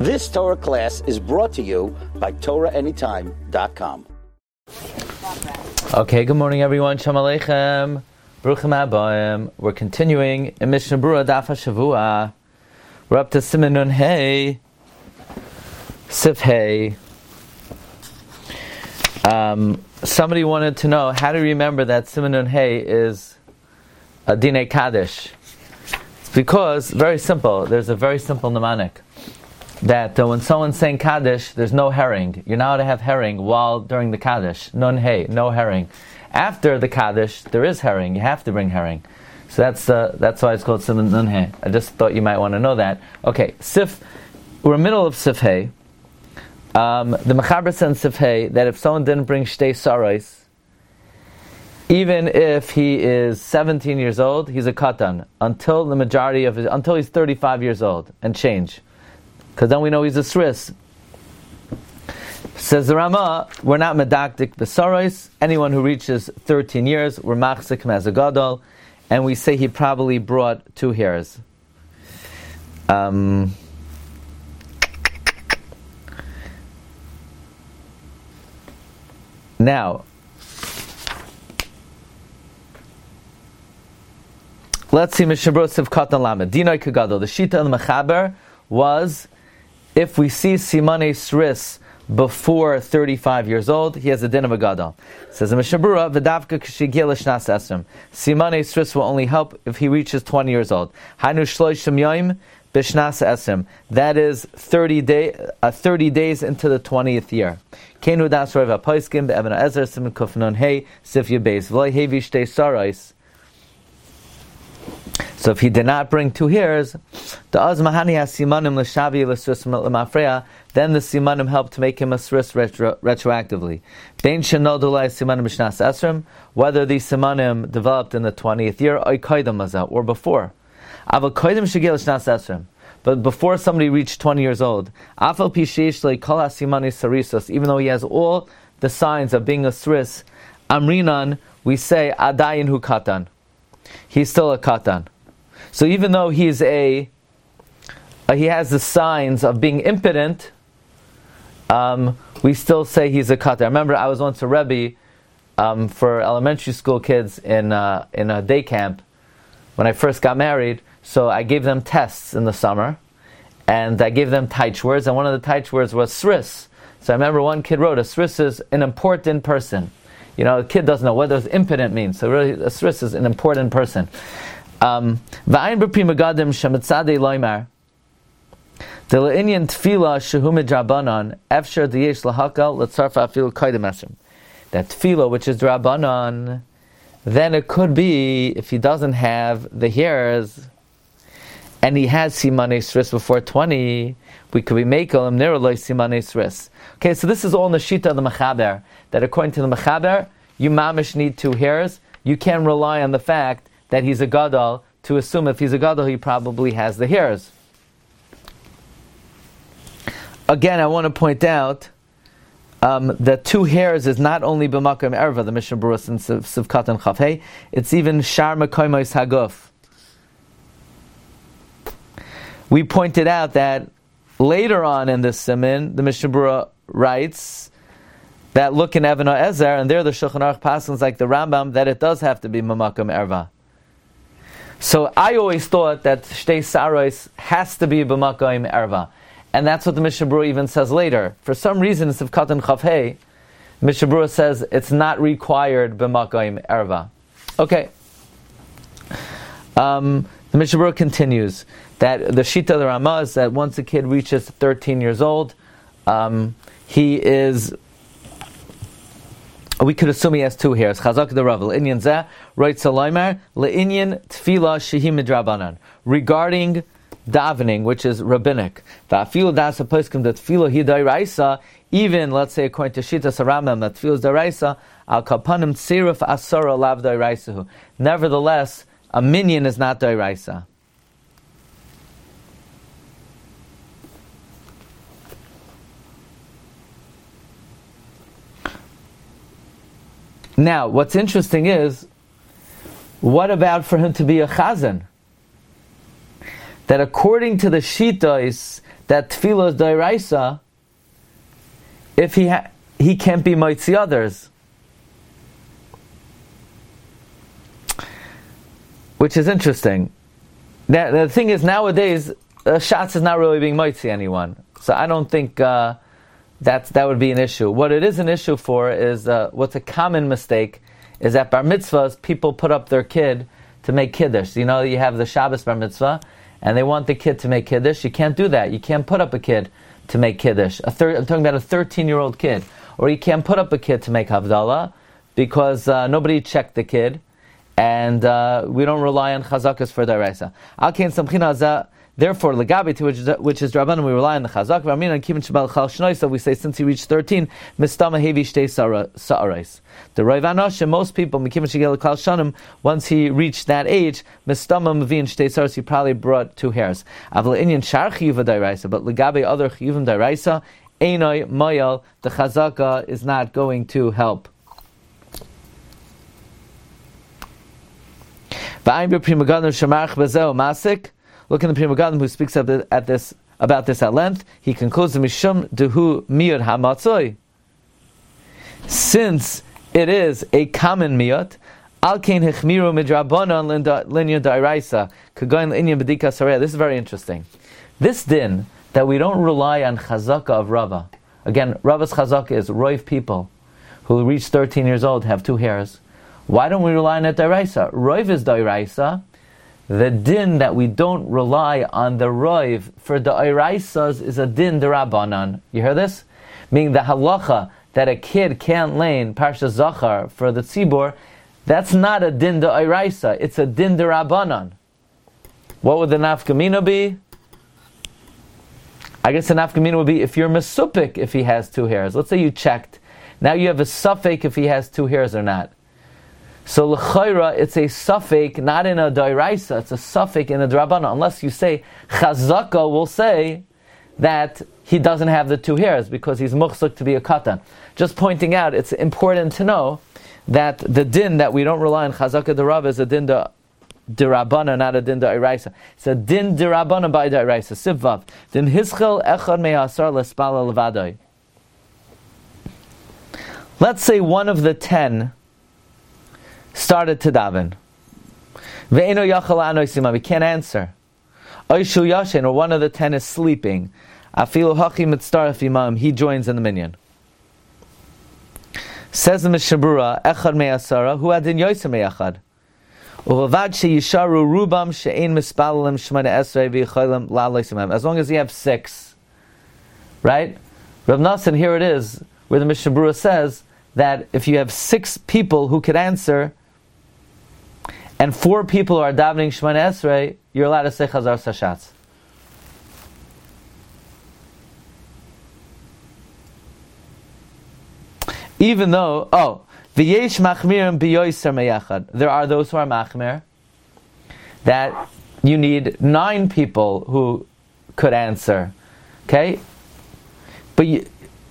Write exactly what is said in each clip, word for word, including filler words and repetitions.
This Torah class is brought to you by Torah Anytime dot com. Okay, good morning everyone. Shalom Aleichem. Baruchim Abayim. We're continuing in Mishnah Berurah Daf HaShavua. We're up to Siman Nun Hey. Sif Hey. Um, somebody wanted to know how to remember that Siman Nun Hey is a Dinei Kaddish. It's because, very simple, there's a very simple mnemonic. That uh, when someone's saying Kaddish, there's no herring. You're not allowed to have herring while during the Kaddish. Nun Hey, no herring. After the Kaddish, there is herring. You have to bring herring. So that's uh, that's why it's called Siman Nun Hey. I just thought you might want to know that. Okay, Sif, we're in the middle of Sif Hey. Um, the Mechaber said in Sif Hey that if someone didn't bring Shtei Sarais, even if he is seventeen years old, he's a katan until the majority of his, until he's thirty-five years old and change. Because then we know he's a sris. Says the Rama, we're not medakdik b'saros. Anyone who reaches thirteen years, we're machzik him as a gadol, and we say he probably brought two hairs. Um, now, let's see Mishnah Berurah Siv Katan Lamed. Dinoi Kagadol. The Shita of the Mechaber was, if we see Simanei Sris before thirty-five years old, he has a din of a gadol. Says the Mishnah Berurah, V'davka k'shigil l'shnas esrim. Simanei Sris will only help if he reaches twenty years old. Hainu shloishim yoim b'shnas esrim. That is thirty day, uh, thirty days into the twentieth year. Kenu das rov ha'poiskim be'evin ha'ezer siman kuf nun hey sif yabeis v'loi hevi shtei sarais. So if he did not bring two hairs, the azmahani has simanim l'shavi l'sris l'mafreya, then the simanim help to make him a sris retro, retroactively. Bein shenodulai simanim b'shnas esrim, whether these simanim developed in the twentieth year, or koydem lazah, or before. Aval koydem shegil l'shnas esrim. But before somebody reached twenty years old, afal pisheish le'kol ha'simani sarisos, even though he has all the signs of being a sris, amrinan, we say adayin hu katan. He's still a katan. So even though he's a, uh, he has the signs of being impotent, um, we still say he's a katan. I remember I was once a rebbe um, for elementary school kids in uh, in a day camp when I first got married. So I gave them tests in the summer, and I gave them taich words, and one of the taich words was sris. So I remember one kid wrote, a sris is an important person. You know, the kid doesn't know what does impotent mean. So really, a sris is an important person. V'ayin b'pri megadim shemitzadei loymar the le'inyan tefila shehu midrabanan efshar diyesh lahakal letzarfa afilu koydem esrim. That tefila, which is drabanan, then it could be if he doesn't have the hairs and he has simanei sris before twenty, we could be mekel him neroloi simanei sris. Okay, so this is all in the shita of the Mechaber, that according to the Mechaber, you mamish need two hairs. You can rely on the fact that he's a gadol to assume if he's a gadol, he probably has the hairs. Again, I want to point out um, that two hairs is not only b'makom erva, the Mishnah Berurah in Sivkat and Chafhei, it's even shar mekoymos haguf. We pointed out that later on in this siman, the Mishnah Berurah writes that look in Even HaEzer, and there the Shulchan Aruch passes like the Rambam, that it does have to be b'makom erva. So I always thought that Shtei Saros has to be b'makom erva. And that's what the Mishnah Berurah even says later. For some reason, in Sivkat and Chafhei, Mishnah Berurah says it's not required b'makom erva. Okay. Um, the Mishnah Berurah continues that the Shita of the Rama is that once a kid reaches thirteen years old, um, he is... We could assume he has two hairs. Chazak the Rav le'inyan zeh roit salaymar le'inyan tefila shehi midrabanan. Regarding davening, which is rabbinic, va'afilu das haposkim that tefila hi d'oraisa. Even let's say according to Shitas Rambam that tefila is d'oraisa, al kapanim tziruf asara lav d'oraisahu. Nevertheless, a minyan is not d'oraisa. Now, what's interesting is, what about for him to be a chazan? That according to the Shita is that tefillah is d'oraisa if he ha- he can't be mitzi others? Which is interesting. Now, the thing is, nowadays, uh, Shatz is not really being mitzi anyone. So I don't think uh, that that would be an issue. What it is an issue for is, uh, what's a common mistake, is that bar mitzvahs, people put up their kid to make kiddush. You know, you have the Shabbos bar mitzvah, and they want the kid to make kiddush. You can't do that. You can't put up a kid to make kiddush. A thir- I'm talking about a thirteen-year-old kid. Or you can't put up a kid to make havdalah, because uh, nobody checked the kid, and uh, we don't rely on chazakas for d'oraisa. Al kein samchina azah. Therefore, legabi, to which is, which is drabanan, we rely on the chazak. V'amin on kimin shabal chal shnoisa. We say since he reached thirteen, mistama hevi shtei sa'arais. The Rav Anosh, most people mikimin shigel chal shanim. Once he reached that age, mistama mavin shtei sa'arais. He probably brought two hairs. Avla inyan shar chiyuva d'oraisa, but legabi other chiyuvim d'oraisa, einoi mayal. The chazaka is not going to help. V'ayin b'prima gadol shemarach bezeo masik. Look in the Pri Megadim who speaks at, the, at this about this at length. He concludes the Mishum Dehu Miyot Hamatzoi. Since it is a common miyot, Al Kein Hechmiru Midrabanan Linya Dairaisa Kagoin Linya Bedika Saraya. This is very interesting. This din that we don't rely on Chazaka of Rava. Again, Rava's Chazaka is Roiv people who reach thirteen years old have two hairs. Why don't we rely on it Dairaisa? Roiv is Dairaisa. The din that we don't rely on the roiv for the oiraisas is a din derabanan. You hear this? Meaning the halacha that a kid can't lane parsha zachar for the tzibur, that's not a din de oiraisa, it's a din derabanan. What would the nafkamina be? I guess the nafkamina would be if you're mesupik if he has two hairs. Let's say you checked. Now you have a suffix if he has two hairs or not. So l'chayra, it's a suffix, not in a dairaisa, it's a suffix in a drabana. Unless you say, chazaka will say that he doesn't have the two hairs because he's muchsuk to be a katan. Just pointing out, it's important to know that the din that we don't rely on chazaka derab is a din de derabana, not a din de iraisa. It's a din derabana by dairaisa. Sivvav. Din hischel echad me'asar l'spala levadoi. Let's say one of the ten started to daven. Ve'eno yachal anoisima, we can't answer. Oishu yashin, or one of the ten is sleeping. Afilu hachi mitzaref imam, he joins in the minyan. Says the Mishabura, echad me'asara, hu adin yoysa me'achad. Uvad sheyisharu rubam she'ein mispalim shmana esrei v'yichaylim la'aloisimam. As long as you have six. Right? Rav Nassan, here it is, where the Mishabura says that if you have six people who could answer, and four people are davening Shemana Esrei, you're allowed to say Chazar Sashatz. Even though, oh, V'yesh machmirim b'yoyser meyachad. There are those who are machmir, that you need nine people who could answer. Okay? But you,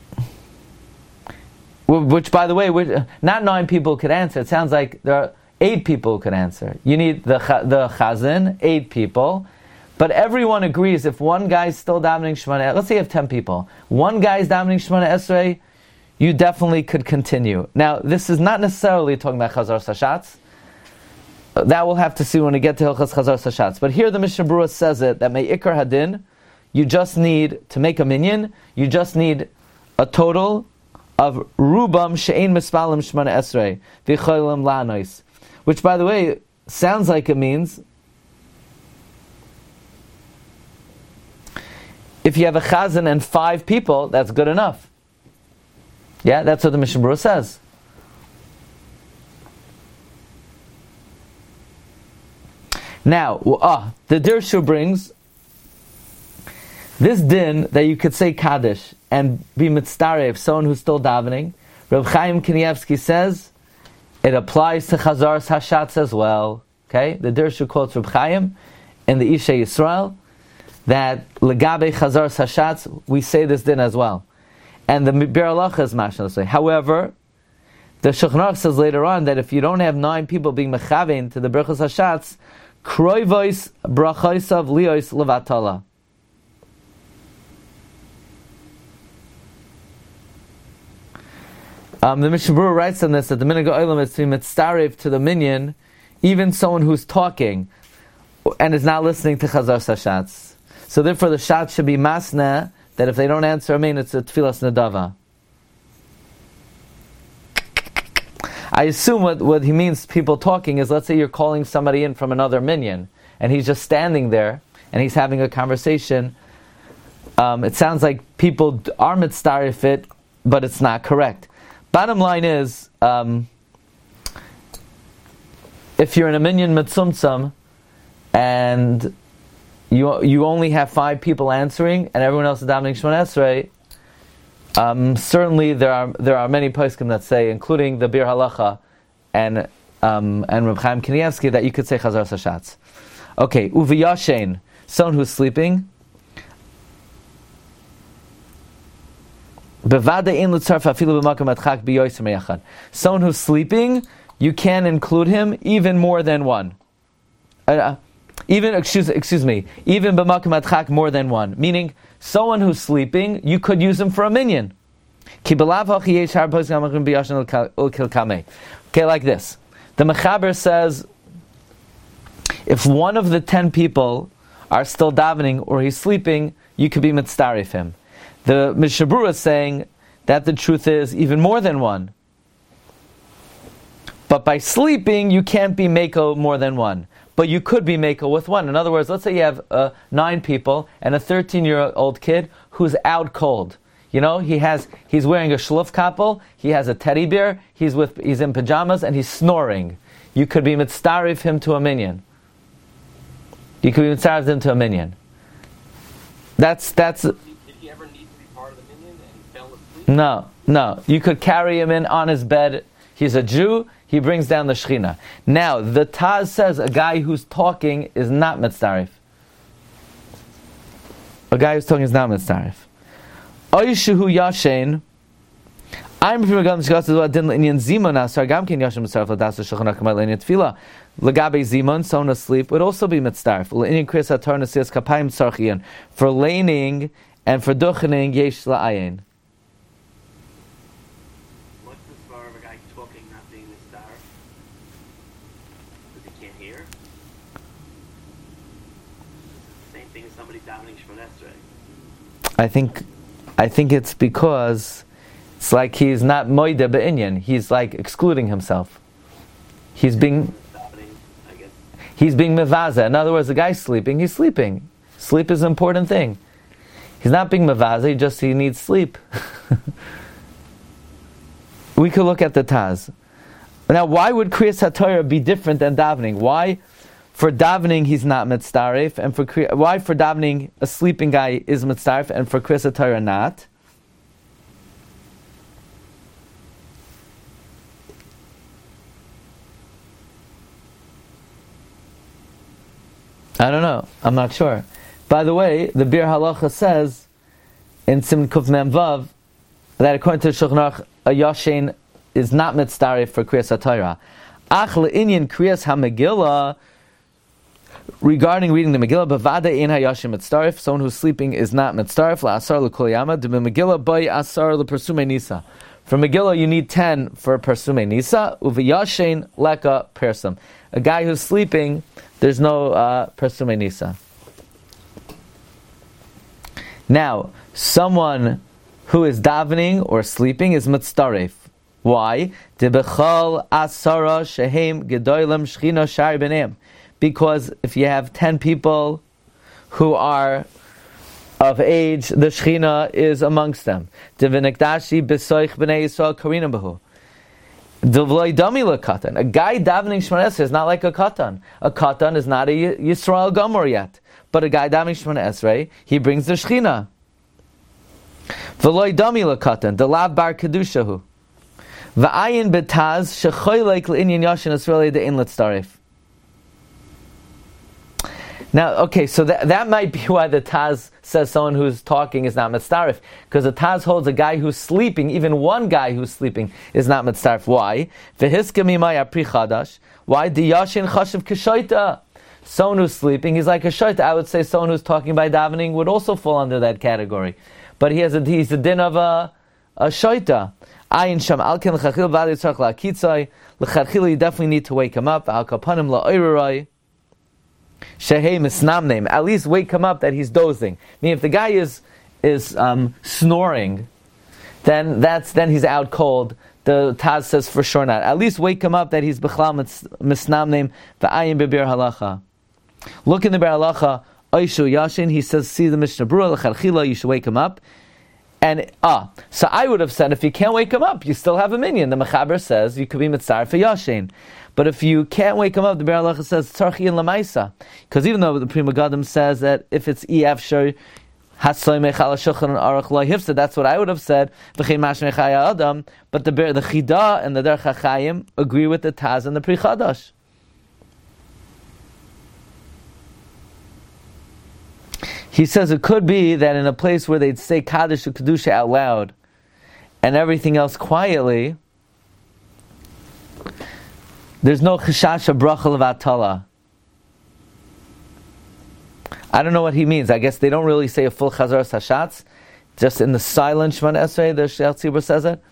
which, by the way, not nine people could answer. It sounds like there are eight people who could answer. You need the the chazan, eight people, but everyone agrees if one guy's still davening Shemana, let's say you have ten people, one guy's davening Shemana Esrei, you definitely could continue. Now, this is not necessarily talking about Chazar Sashatz. That we'll have to see when we get to Hilchas Chazar Sashatz. But here the Mishnah Berurah says it, that may Ikar Hadin, you just need, to make a minyan, you just need a total of Rubam She'ein Mispalim Shemana Esrei, V'cholim La'anois. Which, by the way, sounds like it means if you have a chazan and five people, that's good enough. Yeah, that's what the Mishnah Berurah says. Now, ah, the Dirshu brings this din that you could say Kaddish and be mitztarev, someone who's still davening. Reb Chaim Kanievsky says it applies to Chazar Hashatz as well. Okay, the Dirshu quotes Reb Chaim in the Isha Yisrael that legabe Chazar Hashatz we say this din as well, and the Bir Halacha is mashal say. However, the Shulchan Aruch says later on that if you don't have nine people being mechavein to the Birchas Hashatz, kroivois brachaisav liois levatala. Um, the Mishnah Berurah writes on this that the minhag ha'olam is to be mitzaref to the minyan, even someone who's talking and is not listening to Chazar Sashatz. So therefore the shat should be masna, that if they don't answer amen, it's a tfilas nadava. I assume what, what he means, people talking, is let's say you're calling somebody in from another minyan, and he's just standing there, and he's having a conversation. Um, it sounds like people are mitzaref it, but it's not correct. Bottom line is, um, if you're in a minyan mitzumtzum, and you you only have five people answering, and everyone else is davening Shemona Esrei, um, certainly there are there are many poskim that say, including the Bir Halacha and um, and Reb Chaim Kanievsky, that you could say Chazar Sashatz. Okay, uviyashen, someone who's sleeping. Someone who's sleeping, you can include him even more than one. Uh, even excuse excuse me, even b'makom adchak more than one. Meaning, someone who's sleeping, you could use him for a minyan. Okay, like this. The Mechaber says, if one of the ten people are still davening or he's sleeping, you could be mitzaref him. The Mishnah Berurah is saying that the truth is even more than one. But by sleeping, you can't be meko more than one. But you could be meko with one. In other words, let's say you have uh, nine people and a thirteen-year-old kid who's out cold. You know, he has he's wearing a shluf kappel, he has a teddy bear, he's with he's in pajamas, and he's snoring. You could be mitzaref him to a minyan. You could be mitzaref him to a minyan. That's that's. No, no. You could carry him in on his bed. He's a Jew. He brings down the Shechina. Now, the Taz says a guy who's talking is not mitzaref. A guy who's talking is not mitzaref. Oishuhu yashen. I'm from Gam Shgas Din Indian Zimon Asar Gamkin Yashem Mitzaref Ladas Shulchan Aruch Leinyan Tefila. Legabe Zimon, someone asleep, would also be mitzaref. Leinian Kriyas Hatorah Nesias Kapayim Tzarchiyan. For laning and for duchening yesh la'ayin. I think, I think it's because it's like he's not moide be'inyan. He's like excluding himself. He's being, he's being mevaza. In other words, the guy's sleeping. He's sleeping. Sleep is an important thing. He's not being mevaza. He just he needs sleep. We could look at the Taz. Now, why would Kriyas HaTorah be different than davening? Why? For davening, he's not mitzaref, and for why for davening a sleeping guy is mitzaref, and for Kriyas HaTorah not? I don't know. I'm not sure. By the way, the Bir Halacha says in Simon Kuf Mem Vav that according to Shulchan Aruch, a yashen is not mitzaref for Kriyas HaTorah. Ach le'inyan Kriyas HaMegillah. Regarding reading the Megillah, bavada ein hayashim mitzaref, someone who's sleeping is not mitzaref. La'asar l'kol yama. De Megillah bay asar l'persume nisa. For Megillah, you need ten for persume nisa. Uviyashen leka persum. A guy who's sleeping, there's no uh, persume nisa. Now, someone who is davening or sleeping is mitzaref. Why? De bechol asara shehem gedoylem shchina shari b'neim. Because if you have ten people who are of age, the Shechina is amongst them. A guy davening Shemona Esrei is not like a katan. A katan is not a Yisrael Gomor yet. But a guy davening Shemona Esrei, he brings the Shechina. V'loi dami lekatan, the lav bar kedushahu. V'ayin betaz shechoylek l'inyan yashin Yisrael de'in letzaref. Now, okay, so that that might be why the Taz says someone who's talking is not mitzaref, because the Taz holds a guy who's sleeping, even one guy who's sleeping, is not mitzaref. Why? V'hiska mimai apri chadash. Why? Diyashin chashav kishoita. Someone who's sleeping, he's like a shoita. I would say someone who's talking by davening would also fall under that category. But he has a, he's a din of a, a shoita. Ayin sham alken l'chachil v'ali tzarch la'kitzai. L'chachil, you definitely need to wake him up. Al kapanim la'oirurai. Shehei misnamneim. At least wake him up that he's dozing. I mean, if the guy is is um, snoring, then that's then he's out cold. The Taz says for sure not. At least wake him up that he's b'chlal misnamneim v'ayin b'bir halacha. Look in the Bir Halacha, Oishu Yashin, he says, see the Mishnah Berurah, l'chadchila, you should wake him up. And, ah, so I would have said, if you can't wake him up, you still have a minyan. The Mechaber says, you could be mitzar for Yashin. But if you can't wake him up, the Bir Halacha says, tzarchi in lamaisa. Because even though the Pri Megadim says that if it's E F shur, hasoy mechal shulchan and arach lo hifsa, that's what I would have said, v'chein mash mechaya adam. But the the Chida and the Derech HaChaim agree with the Taz and the Pri Chadash. He says it could be that in a place where they'd say Kaddish or Kedusha out loud and everything else quietly, there's no Cheshash Bracha Levatala. I don't know what he means. I guess they don't really say a full Chazar Hashatz. Just in the silent Shemana Esrei, the Sheiach Tzibur says it.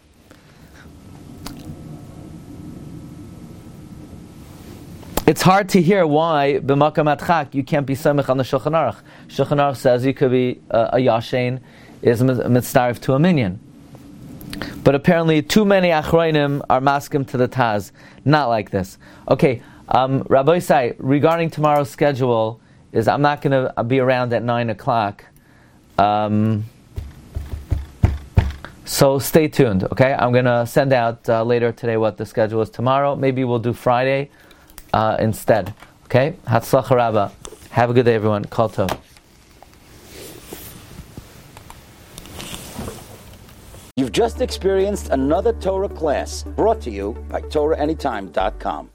It's hard to hear why b'makam atchak you can't be samech on the Shulchan Aruch. Shulchan Aruch says you could be uh, a yashen is mitzaref to a minyan, but apparently too many achrayim are maskim to the Taz. Not like this. Okay, um, Rabbi Isai, regarding tomorrow's schedule, is I'm not going to be around at nine o'clock. Um, so stay tuned. Okay, I'm going to send out uh, later today what the schedule is tomorrow. Maybe we'll do Friday. Uh, instead, okay? Hatzlacha Rabbah. Have a good day, everyone. Kol Tov. You've just experienced another Torah class brought to you by Torah Anytime dot com.